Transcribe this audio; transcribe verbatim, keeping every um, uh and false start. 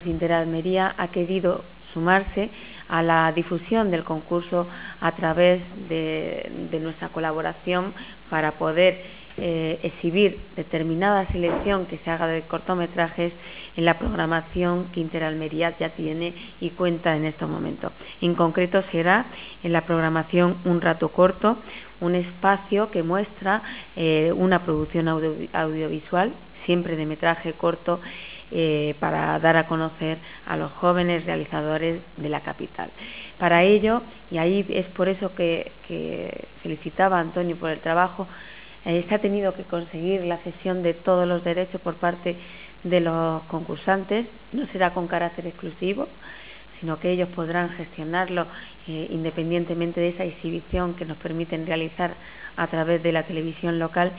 Interalmería ha querido sumarse a la difusión del concurso a través de, de nuestra colaboración para poder eh, exhibir determinada selección que se haga de cortometrajes en la programación que Interalmería ya tiene y cuenta en estos momentos. En concreto será en la programación Un Rato Corto, un espacio que muestra eh, una producción audio, audiovisual, siempre de metraje corto, Eh, para dar a conocer a los jóvenes realizadores de la capital. Para ello, y ahí es por eso que, que felicitaba a Antonio por el trabajo, eh, se ha tenido que conseguir la cesión de todos los derechos por parte de los concursantes. No será con carácter exclusivo, sino que ellos podrán gestionarlo eh, independientemente de esa exhibición que nos permiten realizar a través de la televisión local.